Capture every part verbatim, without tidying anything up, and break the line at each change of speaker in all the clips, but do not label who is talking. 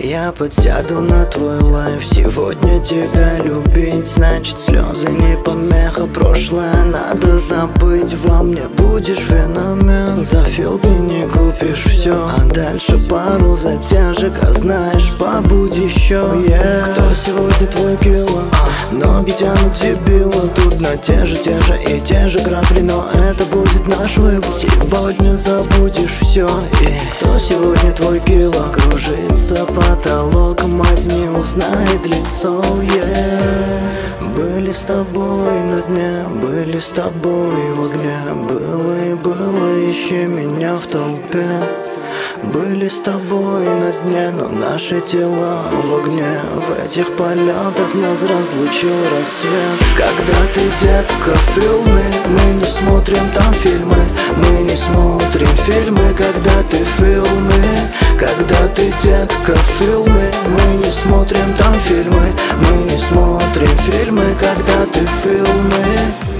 Я подсяду на твой лайф. Сегодня тебя любить, значит слезы не помеха. Прошлое надо забыть, во мне будешь феномен. За филки не купишь все, а дальше пару затяжек. А знаешь, побудь еще, yeah. Кто сегодня твой кило? Ноги тянут дебила. Тут на те же, те же и те же грабли, но это будет наш выбор. Сегодня забудешь все. И кто сегодня твой кило? Кружится потолок, мать не узнает лицо, yeah. Были с тобой на дне, были с тобой в огне. Было и было, ищи меня в толпе. Были с тобой на дне, но наши тела в огне. В этих полетах нас разлучил рассвет. Когда ты, детка, в фильме, мы не смотрим там фильмы. Мы не смотрим фильмы, когда ты в фильме. Когда ты, детка, в фильме, мы не смотрим там фильмы. Мы не смотрим фильмы, когда ты в фильме.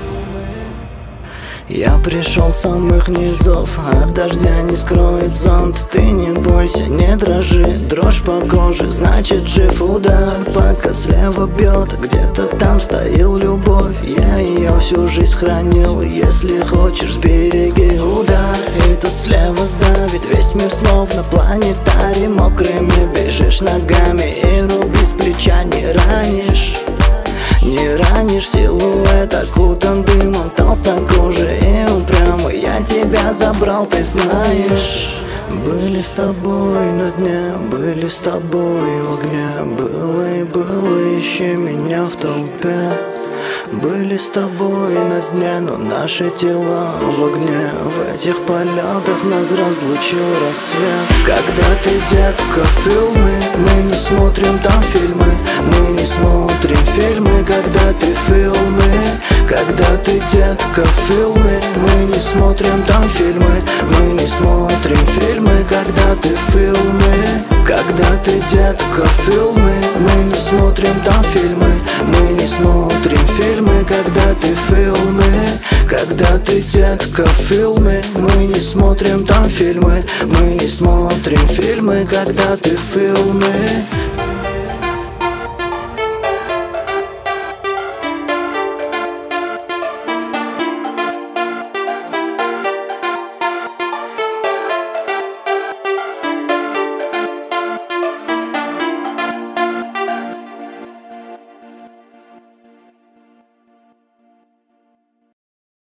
Я пришел с самых низов, от дождя не скроет зонт. Ты не бойся, не дрожи, дрожь по коже, значит жив. Удар, пока слева бьет, где-то там стоял любовь. Я ее всю жизнь хранил, если хочешь, сбереги. Удар, и тут слева сдавит весь мир, словно планетарий. Мокрыми бежишь ногами, и руки с плеча не ранишь. Не ранишь, силуэт окутан дымом, толстокожий и упрямый. Я тебя забрал, ты знаешь. Были с тобой на дне, были с тобой в огне. Было и было, ищи меня в толпе. Были с тобой на дне, но наши тела в огне. В этих полетах нас разлучил рассвет. Когда ты, детка, в фильме, мы не смотрим там фильмы. Мы не смотрим фильмы, когда ты в фильме. Когда ты, детка, в фильме, мы не смотрим там фильмы. Мы не смотрим фильмы, когда ты в фильме. Когда ты, детка, в фильме, мы не смотрим там фильмы. Мы не смотрим фильмы, когда ты в фильме. Когда ты, детка, в фильме, мы не смотрим там фильмы. Мы не смотрим фильмы, когда ты в фильме.